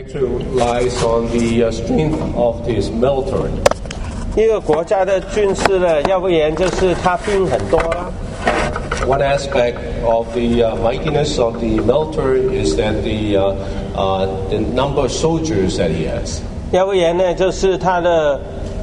actually lies on the strength of this military. 一个国家的军事呢，要不然就是它兵很多啦。 One aspect of the mightiness of the military is that the number of soldiers that he has. 要不然呢，就是它的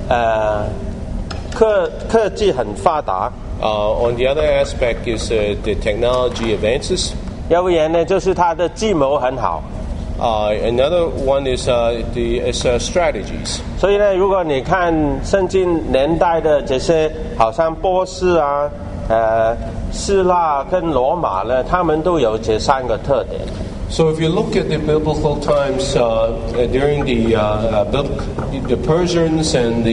科技很发达。 On the other aspect is the technology advances. 要不然呢，就是它的计谋很好。 Another one is strategies. 所以呢，如果你看圣经年代的这些，好像波斯啊、希腊跟罗马呢，他们都有这三个特点。 So if you look at the biblical times during the Persians and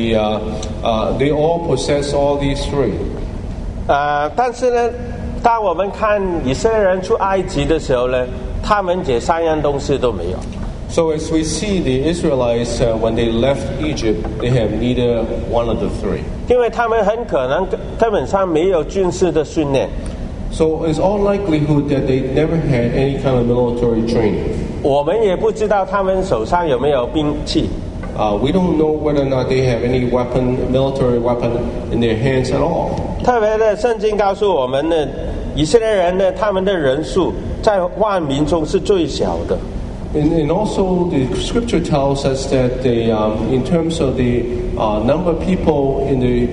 they all possess all these three. 但是呢，当我们看以色列人出埃及的时候呢，他们这三样东西都没有。 So as we see the Israelites when they left Egypt, they have neither one of the three. 因为他们很可能根本上没有军事的训练。 So it's all likelihood that they never had any kind of military training. 我们也不知道他们手上有没有兵器。 We don't know whether or not they have any military weapon in their hands at all. 特别的，圣经告诉我们呢，以色列人呢，他们的人数在万民中是最小的。 And also the scripture tells us that in terms of the number of people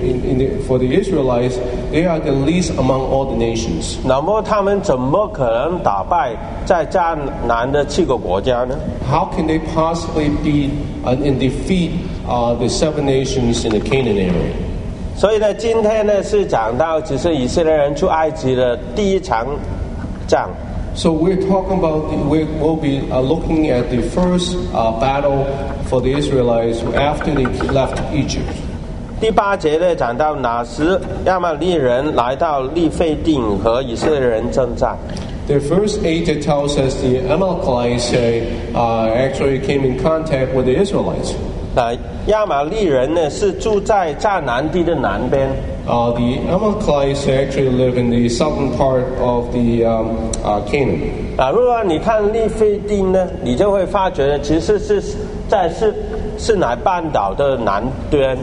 for the Israelites, they are the least among all the nations. 那么他们怎么可能打败在迦南的7个国家呢？ How can they possibly beat and defeat the 7 nations in the Canaan area? 所以呢，今天呢是讲到只是以色列人出埃及的第一场仗。 So we're talking about, we'll be looking at the first battle for the Israelites after they left Egypt. 第8节呢讲到那时亚玛利人来到利非定和以色列人征战。 The verse 8 that tells us the Amalekites actually came in contact with the Israelites. 亚玛利人呢是住在迦南地的南边。 The Amalekites actually live in the southern part of the Canaan. 如果你看利非定呢，你就会发觉呢，其实是在是乃半岛的南端。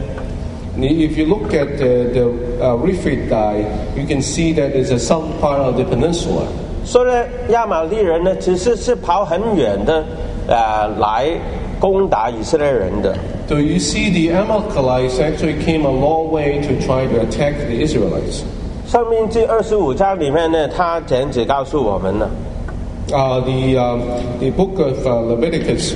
If you look at the Rephidim, you can see that it's a southern part of the peninsula. 所以呢，亚玛利人呢其实是跑很远的来攻打以色列人的。 So you see the Amalekites actually came a long way to try to attack the Israelites. 申命记25章里面呢，他这样子告诉我们呢。 The book of Leviticus,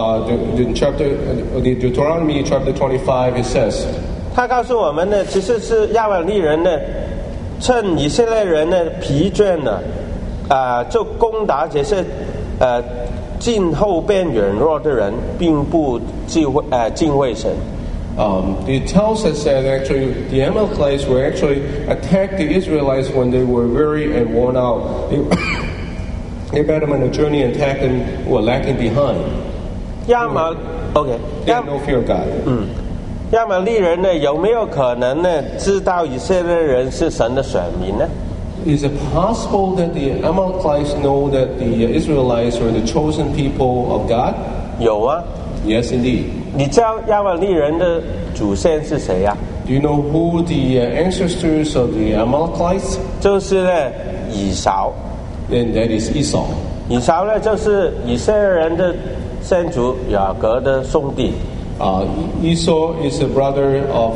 the Deuteronomy chapter 25, it says. 他告诉我们呢，其实是亚玛利人呢，趁以色列人呢疲倦了，就攻打这些近后边软弱的人，并不敬畏神。 It tells us that actually the Amalekites were actually attacked the Israelites when they were weary and worn out. They met them on a journey and attacked them who were lacking behind. They had no fear of God. 亚玛利人呢，有没有可能呢知道以色列人是神的选民呢？ Is it possible that the Amalekites know that the Israelites were the chosen people of God? 有啊。 Yes, indeed. 你知道亚玛利人的祖先是谁呀 ？Do you know who the ancestors of the Amalekites? 就是呢以扫。 And that is Esau. 以扫呢，就是以色列人的先祖雅各的兄弟。 Esau is the brother of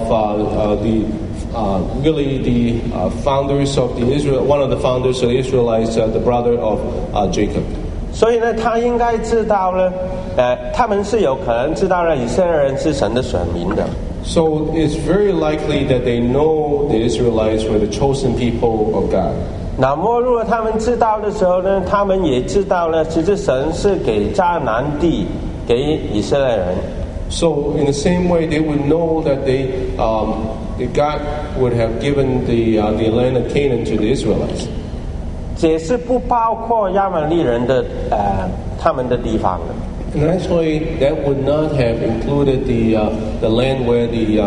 really the founders of the Israel, one of the founders of the Israelites, the brother of Jacob. 所以呢，他应该知道呢，他们是有可能知道呢，以色列人是神的选民的。 So it's very likely that they know the Israelites were the chosen people of God. 那么，如果他们知道的时候呢，他们也知道呢，其实神是给迦南地给以色列人。 So in the same way, they would know that God would have given the land of Canaan to the Israelites. 这是不包括亚玛利人的他们的地方的。 And actually, that would not have included the land where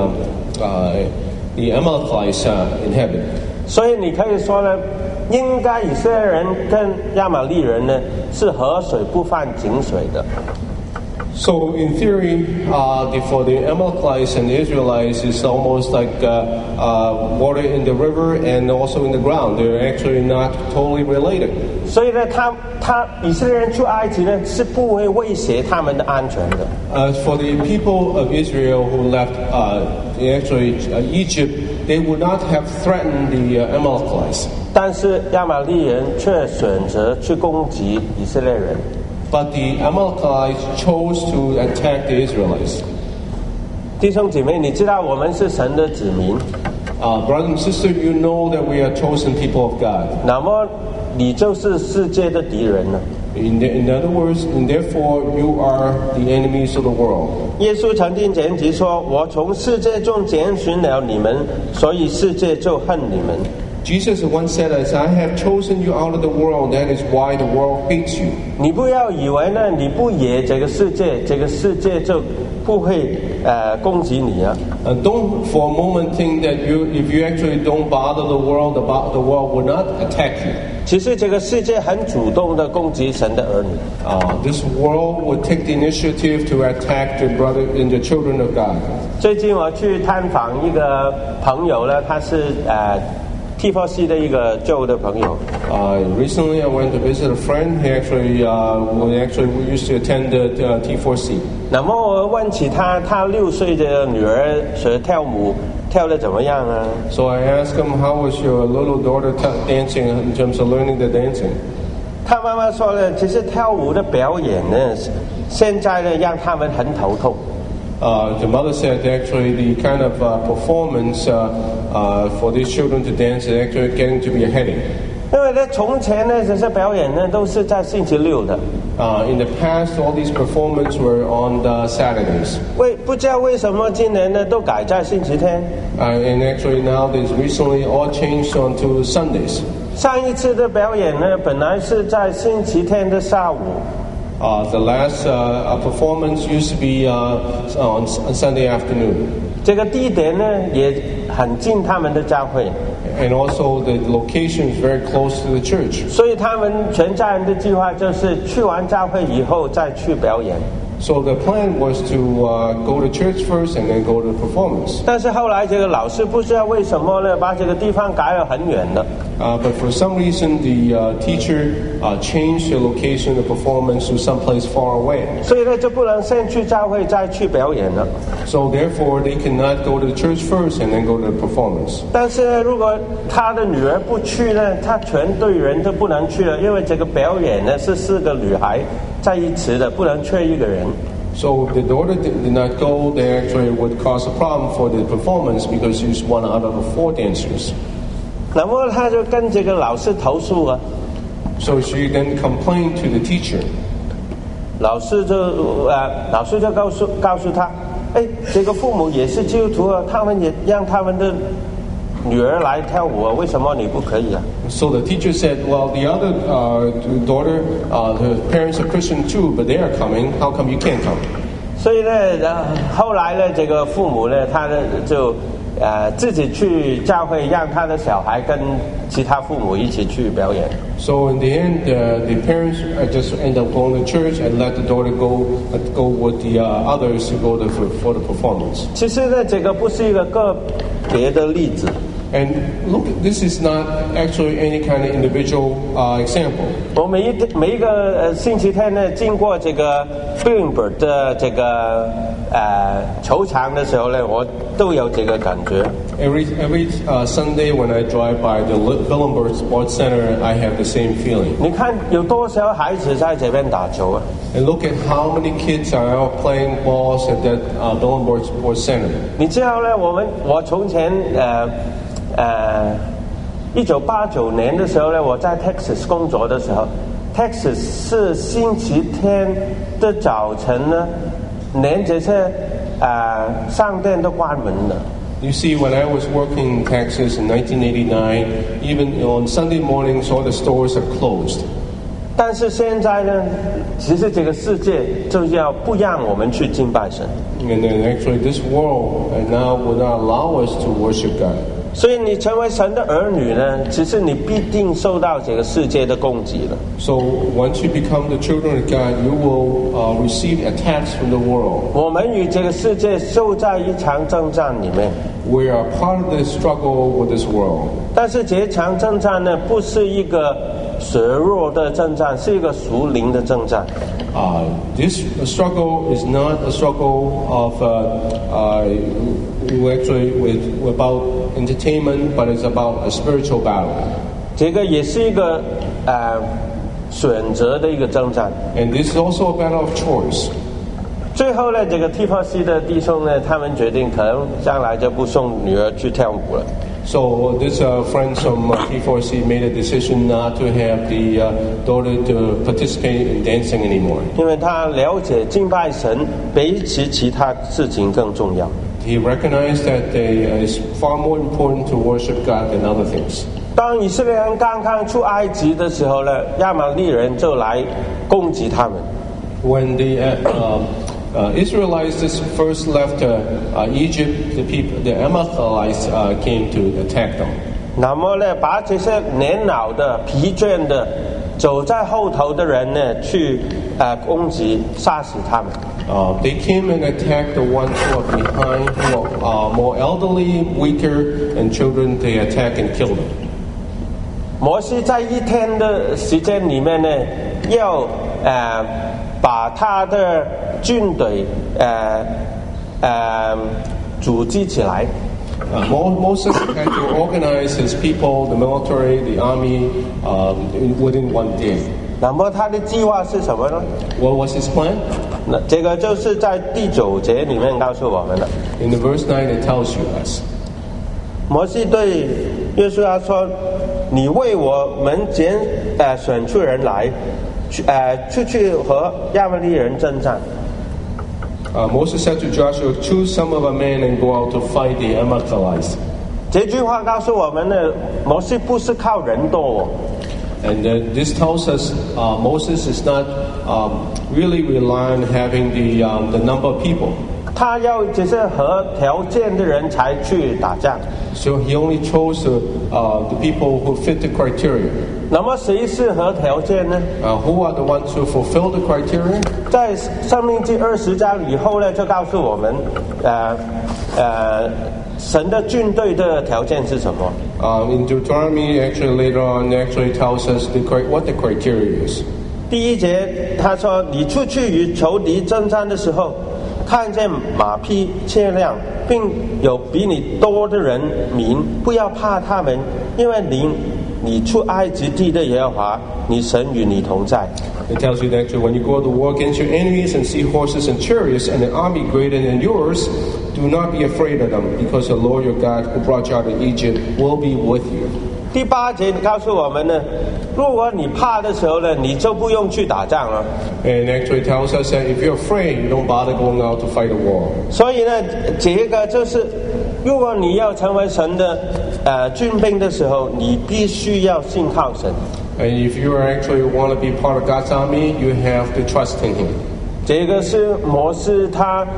the Amalekites inhabit. 所以你可以说呢，应该以色列人跟亚玛利人呢是河水不犯井水的。 So in theory, for the Amalekites and the Israelites, it's almost like water in the river and also in the ground. They're actually not totally related. 所以呢，以色列人出埃及呢，是不会威胁他们的安全的。 For the people of Israel who left Egypt, they would not have threatened the Amalekites. 但是亚玛力人却选择去攻击以色列人。 But the Amalekites chose to attack the Israelites. 弟兄姐妹，你知道我们是神的子民。 Brother and sister, you know that we are chosen people of God. 那么你就是世界的敌人了。 In other words, and therefore you are the enemies of the world. 耶稣曾经简直说：“我从世界中拣选了你们，所以世界就恨你们。” Jesus once said, "As I have chosen you out of the world, that is why the world hates you." 你不要以为呢，你不惹这个世界，这个世界就不会攻击你啊。 Don't for a moment think that if you actually don't bother the world will not attack you. 其实这个世界很主动的攻击神的儿女。 This world would take the initiative to attack the brother and the children of God. 最近我去探访一个朋友呢，他是T4C 的一个旧的朋友。 Recently, I went to visit a friend. He we used to attend the T4C. 那么我问起他6岁的女儿学跳舞，跳得怎么样呢？ So I asked him, "How was your little daughter dancing in terms of learning the dancing?" 他妈妈说呢，其实跳舞的表演呢，现在呢让他们很头痛。 The mother said actually the kind of performance for these children to dance is actually getting to be a headache. 因为呢，从前呢这些表演呢都是在星期六的。 In the past, all these performances were on the Saturdays. 不知道为什么今年呢都改在星期天。 And actually now there's recently all changed onto Sundays. 上一次的表演呢本来是在星期天的下午。 The last performance used to be on Sunday afternoon. 这个地点呢也很近他们的教会。 And also the location is very close to the church. 所以他们全家人的计划就是去完教会以后再去表演。 So the plan was to go to church first and then go to the performance. 但是后来这个老师不知道为什么呢，把这个地方改了很远了。 But for some reason, the teacher changed the location of the performance to someplace far away. 所以呢，就不能先去教会再去表演了。 So therefore, they cannot go to the church first and then go to the performance. 但是如果他的女儿不去呢，他全队人都不能去了，因为这个表演呢是4个女孩在一起的，不能缺一个人。 So if the daughter did not go, they actually would cause a problem for the performance because she's one out of the 4 dancers. 那么他就跟这个老师投诉啊。 So she then complained to the teacher. 老师就告诉他，这个父母也是基督徒啊，他们也让他们的女儿来跳舞啊，为什么你不可以啊？ So the teacher said, "Well, the other daughter, her parents are Christian too, but they are coming. How come you can't come?" 所以呢，后来呢，这个父母呢，他呢就自己去教会，让他的小孩跟其他父母一起去表演。 So in the end, the parents just end up going to church and let the daughter go with the others to go for the performance. 其实呢，这个不是一个个别的例子。 And look, this is not actually any kind of individual example. 我每一个星期天呢，经过这个 Billingbird 的这个球场的时候呢，我都有这个感觉。 Every Sunday when I drive by the Billingbird Sports Center, I have the same feeling. 你看有多少孩子在这边打球啊？ And look at how many kids are out playing balls at that Billingbird Sports Center. 你知道呢，我从前1989年的时候呢，我在 Texas 工作的时候 ，Texas 是星期天的早晨呢，连这些商店都关门了。 You see, when I was working in Texas in 1989, even on Sunday mornings, all the stores are closed. 但是现在呢，其实这个世界就要不让我们去敬拜神。 And then actually this world now will not allow us to worship God. 所以你成为神的儿女呢，其实你必定受到这个世界的攻击了。 So once you become the children of God, you will receive attacks from the world. 我们与这个世界受在一场征战里面。 We are part of the struggle with this world. 但是这场征战呢，不是一个血弱的征战，是一个属灵的征战。 This struggle is not a struggle of actually about entertainment, but it's about a spiritual battle. 这个也是一个选择的一个征战。 And this is also a battle of choice. 最后呢，这个 T4C 的弟兄呢，他们决定可能将来就不送女儿去跳舞了。 So this friends from T4C made a decision not to have the daughter to participate in dancing anymore. 因为他了解敬拜神比起其他事情更重要。 He recognized that it's far more important to worship God than other things. 当以色列人刚刚出埃及的时候呢，亚玛利人就来攻击他们。 When the Israelites first left Egypt, the Amalekites came to attack them. 那么呢，把这些年老的、疲倦的、走在后头的人呢，去攻击、杀死他们。 They came and attacked the ones who are behind, who are more elderly, weaker, and children. They attack and kill them. 摩西在一天的时间里面呢，要把他的军队组织起来。 Moses had to organize his people, the military, the army, within one day. 那么他的计划是什么呢？ What was his plan? 那这个就是在第9节里面告诉我们的。 In the verse 9, it tells you us. 摩西对约书亚说：“你为我们选出人来，出去和亚玛利人征战。” Moses said to Joshua, "Choose some of our men and go out to fight the Amalekites." 这句话告诉我们呢，摩西不是靠人多。 And this tells us Moses is not really relying on having the number of people. 他要只是合条件的人才去打仗。 So he only chose the people who fit the criteria. 那么谁是合条件呢？ Who are the ones who fulfill the criteria? 在申命记20章以后呢，就告诉我们，神的军队的条件是什么 ？In Deuteronomy, actually later on, actually tells us what the criteria is. 第1节他说：“你出去与仇敌征战的时候，看见马匹车辆，并有比你多的人民，不要怕他们，因为你出埃及地的耶和华，你神与你同在。” It tells you that when you go to war against your enemies and see horses and chariots and an army greater than yours, do not be afraid of them, because the Lord your God who brought you out of Egypt will be with you. 第8节告诉我们呢，如果你怕的时候呢，你就不用去打仗了。 And actually tells us that if you're afraid, you don't bother going out to fight a war. 所以呢，这个就是，如果你要成为神的军兵的时候，你必须要信靠神。 And if you actually want to be part of God's army, you have to trust in Him. 这个是摩西他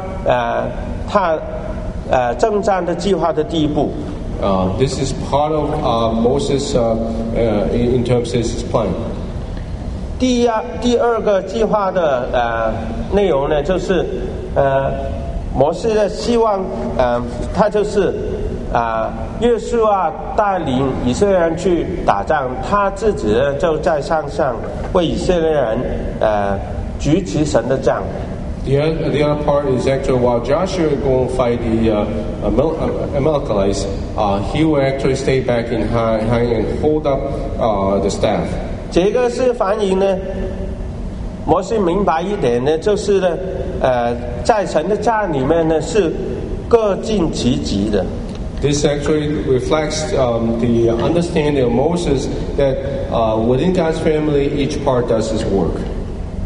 征战的计划的第一步。 This is part of Moses in terms of his plan. 第二个计划的内容呢，就是摩西的希望他就是约书亚带领以色列人去打仗，他自己呢就在山上为以色列人举起神的杖。 The other part is actually while Joshua go and fight the Amalekites, he will actually stay back in high and hold up the staff. 这个是反映呢，摩西明白一点呢，就是呢，在神的家里面呢是各尽其职的。 This actually reflects the understanding of Moses that within God's family, each part does his work.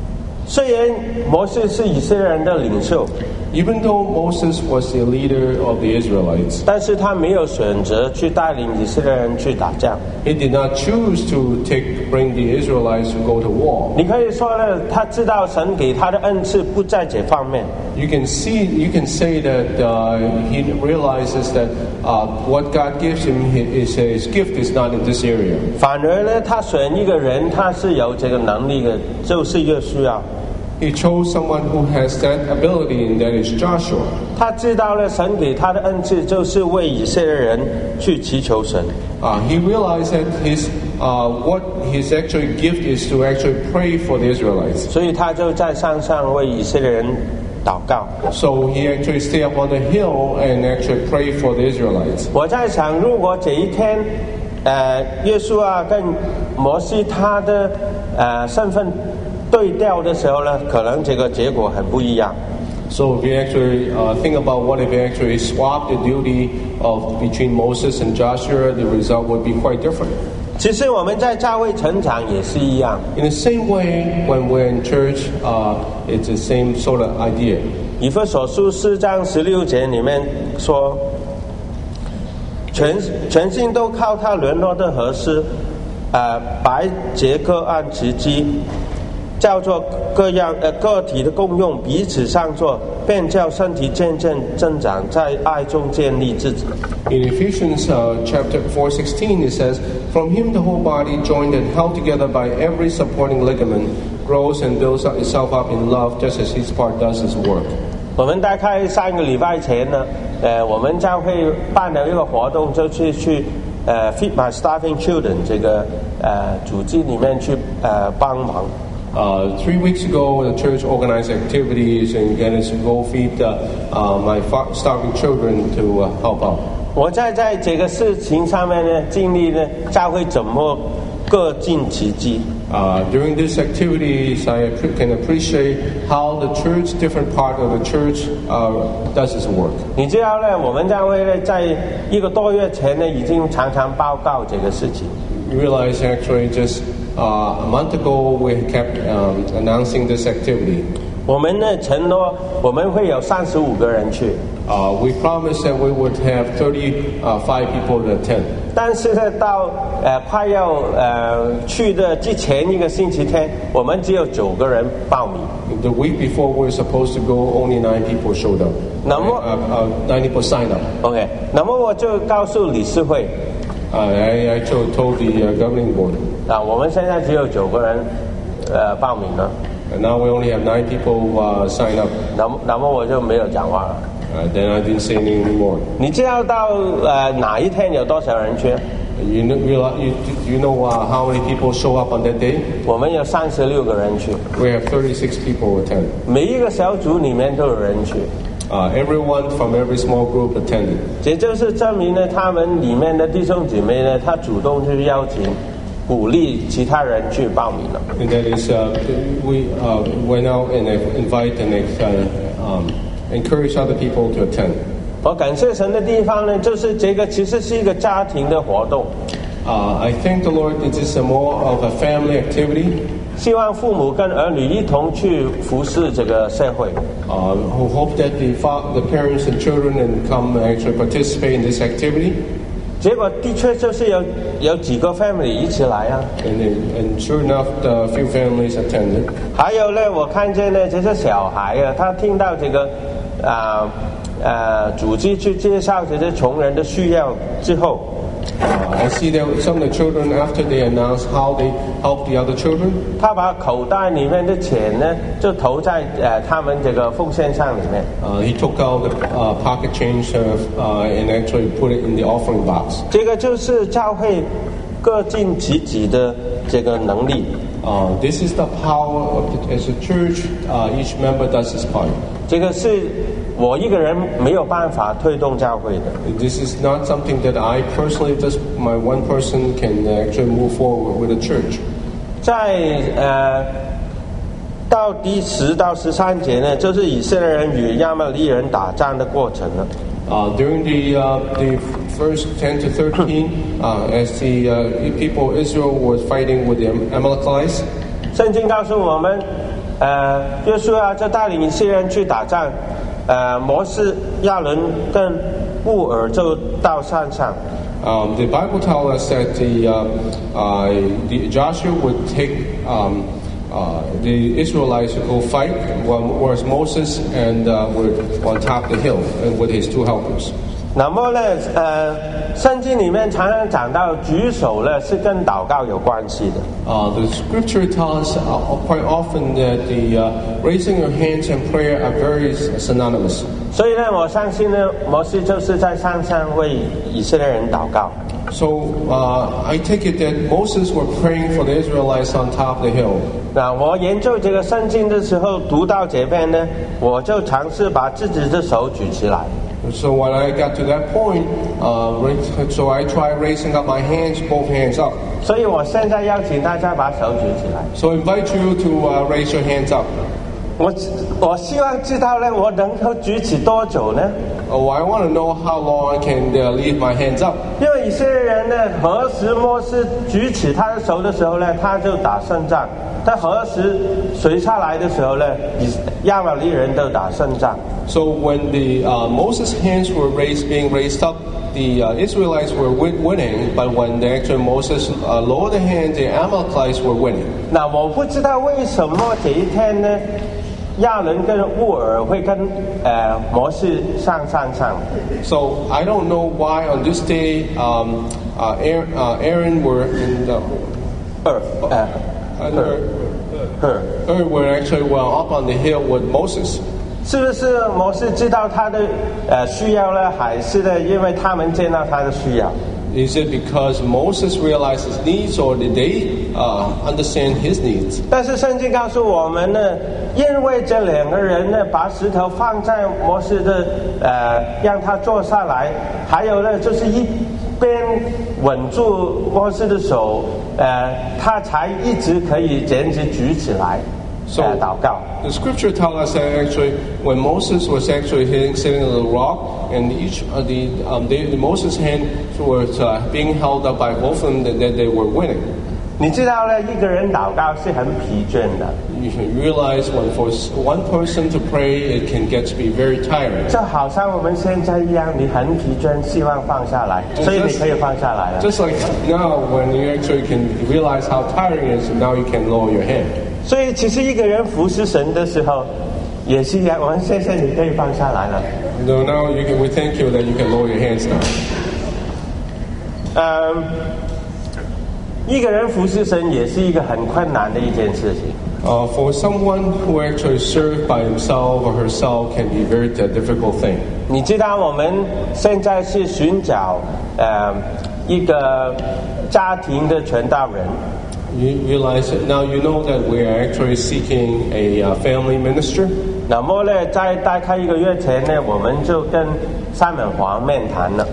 虽然摩西是以色列人的领袖， Even though Moses was the leader of the Israelites, 但是他没有选择去带领以色列人去打仗。 he did not choose to bring the Israelites to go to war. 你可以说呢，他知道神给他的恩赐不在这方面， You can say that he realizes that what God gives him, his gift is not in this area. 反而呢，他选一个人，他是有这个能力的，就是约书亚。 He chose someone who has that ability, and that is Joshua. 他知道了神给他的恩赐就是为以色列人去祈求神， He realized that what his actual gift is to actually pray for the Israelites. 所以他就在山上为以色列人祷告。 So he actually stayed up on the hill and actually prayed for the Israelites. 我在想，如果这一天，约书亚跟摩西他的身份对调的时候呢，可能这个结果很不一样。 So if you actually think about what if you actually swapped the duty between Moses and Joshua, the result would be quite different. 其实我们在教会成长也是一样。 In the same way, when we're in church, it's the same sort of idea. 以弗所书4章16节里面说，全心都靠他联络的合适，百节各按其机，叫做个体的共用，彼此相助，便叫身体渐渐增长，在爱中建立自己。 In Ephesians chapter 4:16, it says, "From him the whole body, joined and held together by every supporting ligament, grows and builds itself up in love, just as each part does its work." 我们大概3个礼拜前呢，我们教会办了一个活动，就是去Feed My Starving Children 这个组织里面去帮忙。 3 weeks ago, the church organized activities and getting to go feed my starving children to help out. 我在这个事情上面呢，尽力呢，教会怎么各尽其机。 During these activities, I can appreciate how the church, different part of the church, does its work. 你知道呢，我们教会呢，在1个多月前呢，已经常常报告这个事情。 You realize actually just a month ago we kept announcing this activity. 我们呢承诺我们会有35个人去。 We promised that we would have 35 people to attend. 但是呢，到快要去的之前1个星期天，我们只有9个人报名。 The week before we were supposed to go, only 9 people showed up. 9 people signed up. OK， 那么我就告诉理事会。 I told the governing board. 我们现在只有9个人报名了。 And now we only have 9 people sign up. 那么我就没有讲话了。 Then I didn't say anything anymore. 你知道到哪一天有多少人去？ You know how many people show up on that day? 我们有36个人去。 We have 36 people attend. 每一个小组里面都有人去。 Everyone from every small group attended. 这就是证明呢，他们里面的弟兄姐妹呢，他主动去邀请、鼓励其他人去报名了。 And that is, we went out and invite and encourage other people to attend. 我感谢神的地方呢，就是这个其实是一个家庭的活动。 I thank the Lord that this is more of a family activity. 希望父母跟儿女一同去服侍这个社会。 Who hope that the parents and children and come and actually participate in this activity. 结果的确就是有几个 family 一起来啊。 And sure enough, a few families attended. 还有呢，我看见呢，这些小孩啊，他听到这个组织去介绍这些穷人的需要之后。 I see that some of the children, after they announced how they help the other children, 他把口袋里面的钱呢，就投在他们这个奉献箱里面。 he took out the pocket change and actually put it in the offering box. 这个就是教会各尽其职的这个能力。 This is the power as a church. Each member does his part. 这个是我一个人没有办法推动教会的。 This is not something that I personally, just my one person, can actually move forward with a church. 在到第10到13节呢，就是以色列人与亚玛力人打仗的过程了。 During the first 10 to 13, as the people of Israel was fighting with the Amalekites, 圣经告诉我们， 约书亚就带领以色列人去打仗，摩西、亚伦跟乌尔就到山上。 The Bible tells us that the Joshua would take the Israelites to go fight, whereas Moses and were on top of the hill and with his two helpers. 那么呢，圣经里面常常讲到举手呢是跟祷告有关系的。 The Scripture tells us quite often that the raising your hands and prayer are very synonymous. 所以呢，我相信呢，摩西就是在山上为以色列人祷告。 So I take it that Moses were praying for the Israelites on top of the hill. 那我研究这个圣经的时候，读到这边呢，我就尝试把自己的手举起来。 So when I got to that point, so I tried raising up my hands, both hands up. 所以我现在邀请大家把手举起来。 So I invite you to raise your hands up. 我希望知道呢，我能够举起多久呢？ Oh, I want to know how long I can leave my hands up. 因为以色列人呢，何时摩西举起他的手的时候呢，他就打胜仗；但何时垂下来的时候呢，亚玛力人都打胜仗。 So when the Moses' hands were being raised up, the Israelites were winning. But when Moses lowered the hands, the Amalekites were winning. 那我不知道为什么这一天呢，亚伦跟乌尔会跟摩西上山上。 So I don't know why on this day Aaron were in the were actually up on the hill with Moses. 是不是摩西知道他的需要呢，还是呢因为他们见到他的需要？ Is it because Moses realized his needs, or did they understand his needs? 但是圣经告诉我们呢，因为这两个人呢，把石头放在摩西的让他坐下来，还有呢，就是一边稳住摩西的手，他才一直可以这样子举起来。祷告。 The Scripture tells us that actually, when Moses was actually sitting on the rock, and the Moses' hand was being held up by both of them, that they were winning. 你知道呢，一个人祷告是很疲倦的。 You can realize when for one person to pray, it can get to be very tiring. 就好像我们现在一样，你很疲倦，希望放下来，所以你可以放下来了。 Just like now, when you actually can realize how tiring it is, now you can lower your hand. 所以其实一个人服侍神的时候，也是一样。我们现在你可以放下来了。 No, now we thank you that you can lower your hands now. 一个人服侍神也是一个很困难的一件事情。 For someone who actually serves by himself or herself can be a very difficult thing. 你知道我们现在是寻找一个家庭的传道人。 You realize that now you know that we are actually seeking a family minister. 那么呢，在大概1个月前呢，我们就跟Simon Huang面谈了。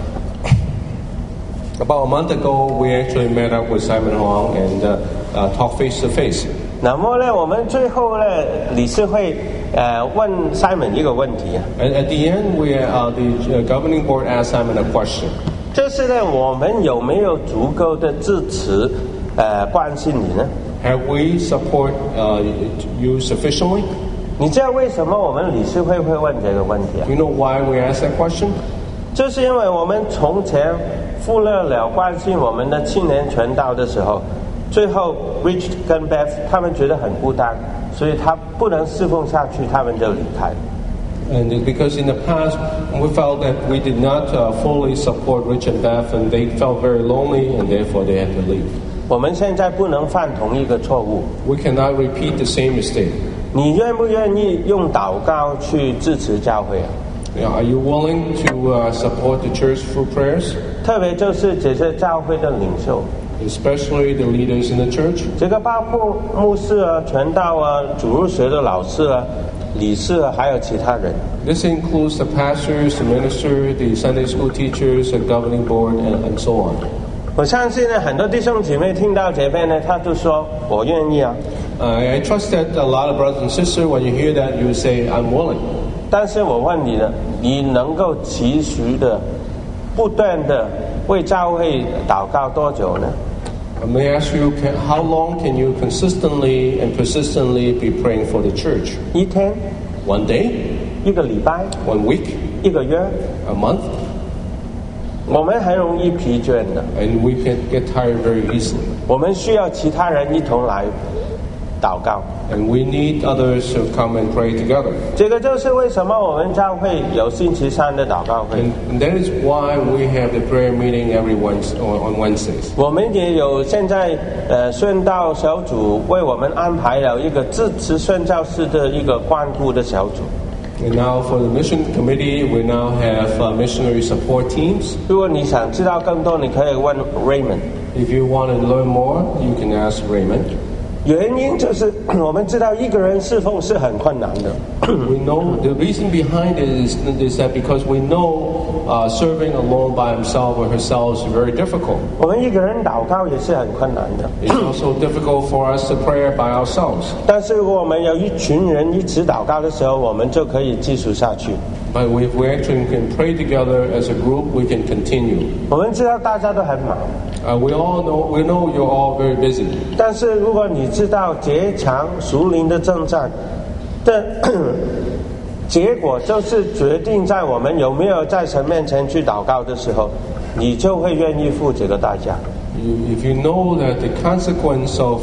About a month ago, we actually met up with Simon Huang and talked face to face. 那么呢，我们最后呢，理事会问 Simon 一个问题啊。 And at the end, the governing board asked Simon a question. 就是呢，我们有没有足够的支持关心你呢？ Have we support you sufficiently? 你知道为什么我们理事会会问这个问题啊？ You know why we asked that question? 就是因为我们从前忽略了关心我们的青年传道的时候，最后 Rich 跟 Beth 他们觉得很孤单，所以他不能侍奉下去，他们就离开。 And because in the past, we felt that we did not fully support Rich and Beth, and they felt very lonely, and therefore they had to leave. 我们现在不能犯同一个错误。 We cannot repeat the same mistake. 你愿不愿意用祷告去支持教会啊？ Are you willing to support the church through prayers? 特别就是这些教会的领袖， Especially the leaders in the church. 这个包括牧师啊、传道啊、主日学的老师啊、理事啊，还有其他人。 This includes the pastors, the minister, the Sunday school teachers, the governing board, and so on. 我相信呢，很多弟兄姐妹听到这边呢，他就说：“我愿意啊。” I trust that a lot of brothers and sisters, when you hear that, you say, "I'm willing." 但是我问你呢，你能够持续的、不断的为教会祷告多久呢？ May I ask you, how long can you consistently and persistently be praying for the church? 一天、 1 day? 一个礼拜、 1 week? 一个月， A month? 我们很容易疲倦的。 And we can get tired very easily. 我们需要其他人一同来祷告。 And we need others to come and pray together. 这个就是为什么我们教会有星期三的祷告会。 And that is why we have the prayer meeting every on Wednesdays. 我们也有现在宣道小组为我们安排了一个支持宣教士的一个关顾的小组。 And now for the mission committee, we now have missionary support teams. 如果你想知道更多，你可以问 Raymond。 If you want to learn more, you can ask Raymond. 原因就是我们知道一个人侍奉是很困难的。 We know the reason behind it is that because we know serving alone by himself or herself is very difficult. 我们一个人祷告也是很困难的。 It's also difficult for us to pray by ourselves. 但是如果我们有一群人一起祷告的时候，我们就可以继续下去。 But if we actually can pray together as a group, we can continue. 我们知道大家都很忙， We know you're all very busy. 但是如果你知道这场属灵的征战的结果，就是决定在我们有没有在神面前去祷告的时候，你就会愿意付这个代价。 If you know that the consequence of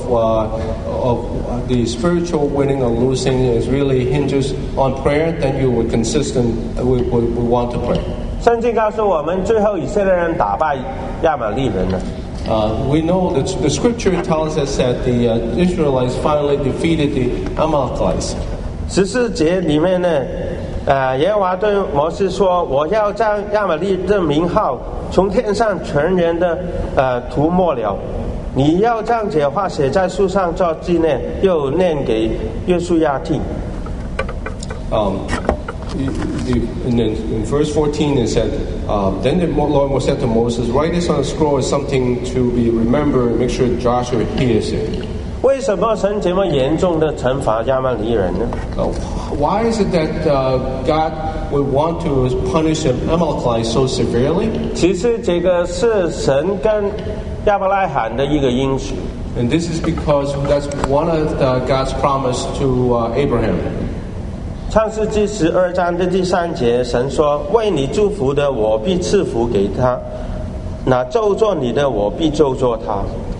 the spiritual winning or losing is really hinges on prayer, then you will consistent. We want to pray. 圣经告诉我们，最后以色列人打败亚玛利人了。 We know that the scripture tells us that the Israelites finally defeated the Amalekites. 14节里面呢，耶和华对摩西说：“我要将亚玛利的名号从天上全然的涂抹了。你要将这话写在书上做纪念，又念给约书亚听。” In verse 14 it said, Then the Lord said to Moses, write this on a scroll as something to be remembered and make sure Joshua hears it. 为什么神这么严重的惩罚亚玛利人呢？ Why is it that God would want to punish the Amalekites so severely? 其实这个是神跟亚伯拉罕的一个应许。 And this is because that's one of God's promise to Abraham. 创世纪12章的第3节，神说：“为你祝福的，我必赐福给他；那咒詛你的，我必咒詛他。”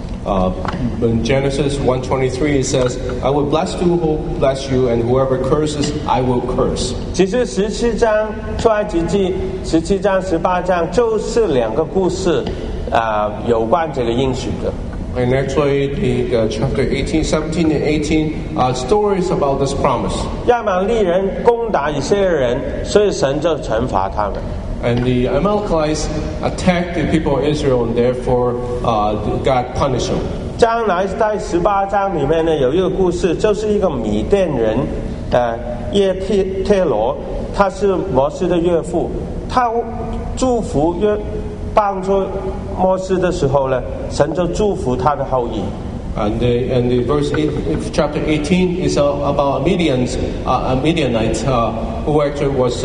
In Genesis 1:23 it says, I will bless you who bless you, and whoever curses, I will curse. 其实17章出埃及记17章18章就是2个故事，有关这个应许的。 And actually, the chapter 18, 17, and 18 stories about this promise. 亚玛利人攻打以色列人，所以神就惩罚他们。 And the Amalekites attacked the people of Israel, and therefore God punished them. 将来在18章里面呢，有一个故事，就是一个米甸人，耶忒罗，他是摩西的岳父，他祝福帮助摩西的时候呢，神就祝福他的后裔。 And the verse 8, chapter 18 is about a Midianite who actually was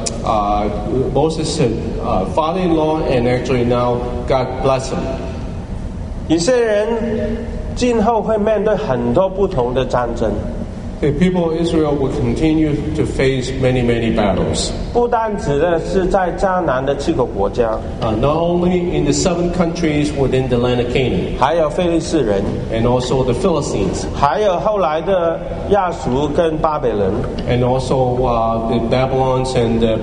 Moses' father-in-law, and actually now God blessed him. 以色列人今后会面对很多不同的战争。 The people of Israel will continue to face many battles. 不单指的是在迦南的7个国家， Not only in the 7 countries within the land of Canaan, 还有非利士人， and also the Philistines, 还有后来的亚述跟巴比伦 and also the Babylons and the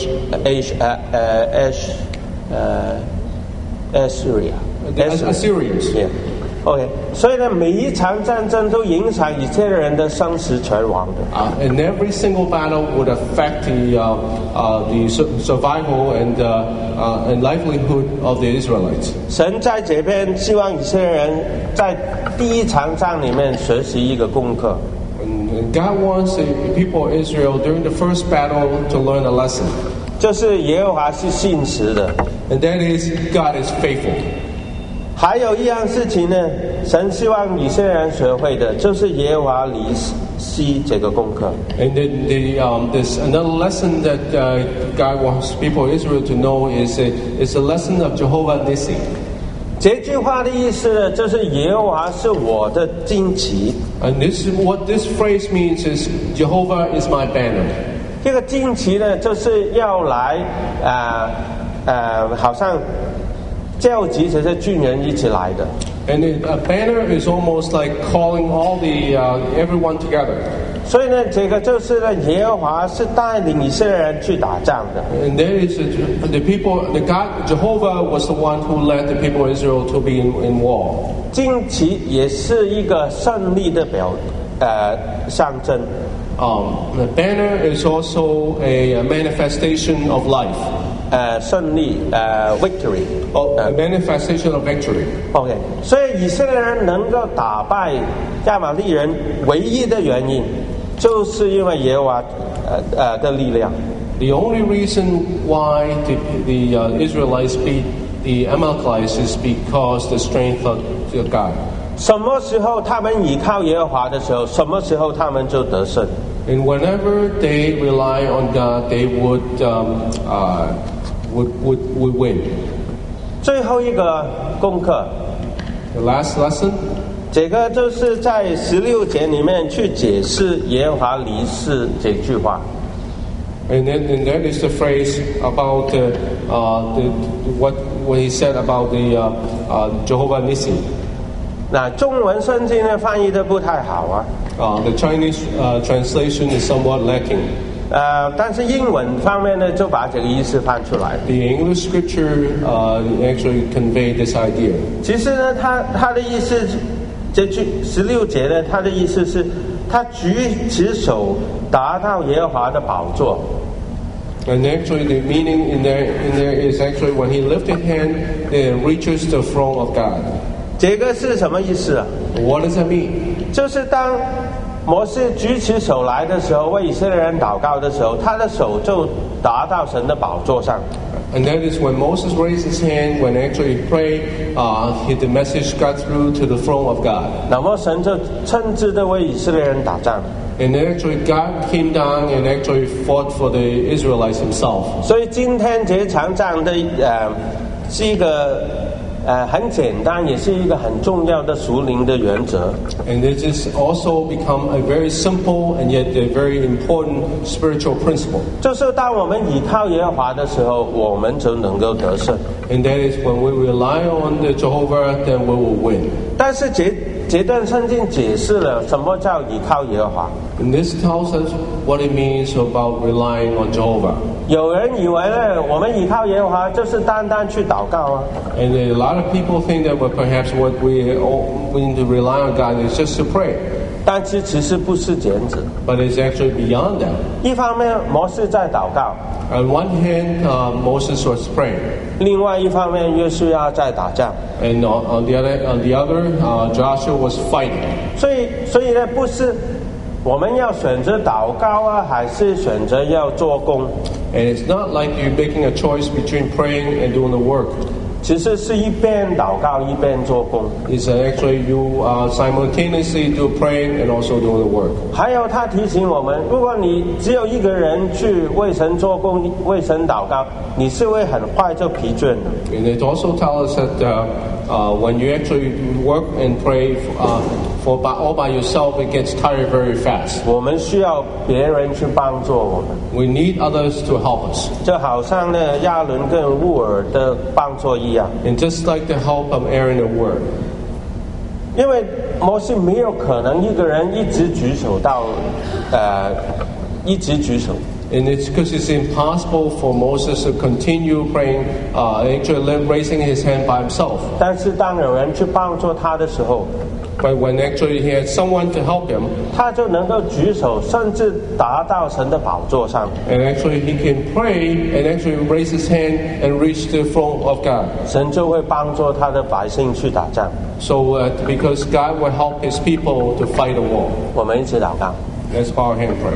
Assyrians. Yeah. OK， 所以呢，每一场战争都影响以色列人的生死存亡的。 And every single battle would affect the survival and livelihood of the Israelites. 神在这边希望以色列人在第一场仗里面学习一个功课。 And God wants the people of Israel during the first battle to learn a lesson. 就是耶和华是信实的。 And that is, God is faithful. 还有一样事情呢，神希望以色列人学会的，就是耶和华尼西这个功课。 And there's another lesson that God wants people of Israel to know is a lesson of Jehovah Nissi. 这句话的意思呢，就是耶和华是我的旌旗。 And what this phrase means is Jehovah is my banner. 这个旌旗呢，就是要来好像召集这些军人一起来的。 And a banner is almost like calling all the everyone together. 所以呢，这个就是呢，耶和华是带领以色列人去打仗的。 And there is the people, the God Jehovah was the one who led the people of Israel to be in war. 旌旗也是一个胜利的象征。 The banner is also a manifestation of life. 胜利victory。 A manifestation of victory. OK， 所以以色列人能够打败亚玛力人唯一的原因，就是因为耶和华的力量。 The only reason why the Israelites beat the Amalekites is because the strength of God. 什么时候他们倚靠耶和华的时候，什么时候他们就得胜。 And whenever they rely on God, they would win. 最后一个功课， The last lesson. 这个就是在16节里面去解释耶和华离世这句话。 And that is the phrase about what he said about the Jehovah Nissi. 那中文圣经呢翻译的不太好啊。 The Chinese translation is somewhat lacking. 但是英文方面呢就把这个意思翻出来。 The English scripture actually conveyed this idea. 其实呢，他的意思，这句16节呢，他的意思是，他举起手达到耶和华的宝座。 And actually, the meaning in there is actually when he lifted hand, it reaches the throne of God. 这个是什么意思啊？ What does that mean? 就是当摩西举起手来的时候，为以色列人祷告的时候，他的手就达到神的宝座上。 And that is when Moses raised his hand, when actually he prayed, the message got through to the throne of God. 那么神就亲自的为以色列人打仗。 And actually God came down and actually fought for the Israelites himself. 所以今天这场仗的是一个很简单，也是一个很重要的属灵的原则。 And this has also become a very simple and yet a very important spiritual principle. 就是当我们倚靠耶和华的时候，我们就能够得胜。 And that is when we rely on the Jehovah, then we will win. 但是这段圣经解释了什么叫倚靠耶和华。 And this tells us what it means about relying on Jehovah. 有人以为呢，我们倚靠耶和华就是单单去祷告啊。 And a lot of people think that perhaps what we need to rely on God is just to pray. 但是其实不是这样子。 But it's actually beyond that. 一方面，摩西在祷告； On one hand, Moses was praying. 另外一方面，约书亚在打仗。 And on the other, Joshua was fighting. 所以呢，不是我们要选择祷告啊，还是选择要做工？ And it's not like you're making a choice between praying and doing the work. 其实是一边祷告一边做工。 It's actually you simultaneously do praying and also doing the work. 还有他提醒我们，如果你只有一个人去为神做工、为神祷告，你是会很快就疲倦的。 And it also tells us that when you actually work and pray all by yourself, it gets tired very fast. 我们需要别人去帮助我们， We need others to help us. 就好像呢亚伦跟乌尔的帮助一样。 And just like the help of Aaron and Hur. 因为摩西没有可能一个人一直举手到一直举手。 And it's because it's impossible for Moses to continue praying, actually raising his hand by himself. 但是当有人去帮助他的时候， But when actually he had someone to help him, 他就能够举手，甚至达到神的宝座上。 and actually he can pray and actually raise his hand and reach the throne of God. 神就会帮助他的百姓去打仗。 So because God will help his people to fight a war. 我们一起祷告。 Let's bow our hand and pray.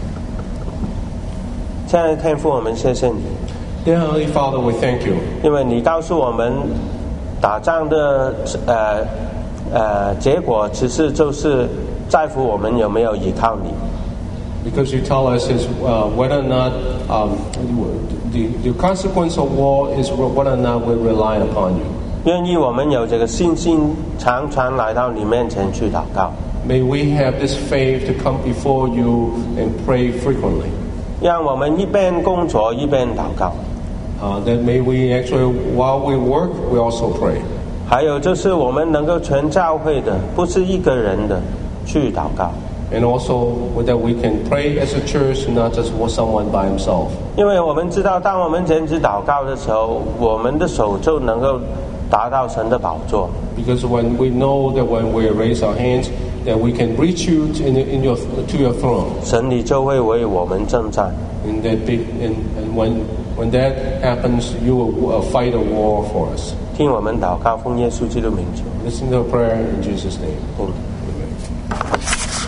亲爱的天父，我们谢谢你， Dear Heavenly Father, we thank you. 因为你告诉我们，打仗的结果其实就是在乎我们有没有依靠你。 Because you tell us is whether or not the consequence of war is whether or not we rely upon you. 愿意我们有这个信心，常常来到你面前去祷告。 May we have this faith to come before you and pray frequently. 让我们一边工作一边祷告。 That may we actually, while we work, we also pray. 还有就是我们能够全教会的，不是一个人的去祷告。 And also that we can pray as a church, not just for someone by himself. 因为我们知道，当我们全职祷告的时候，我们的手就能够达到神的宝座。 Because when we know that when we raise our hands, that we can reach you to your throne. 神你就会为我们征战。 And when that happens, you will fight a war for us. 听我们祷告，奉耶稣基督名求。 Listen to a prayer in Jesus' name. Amen.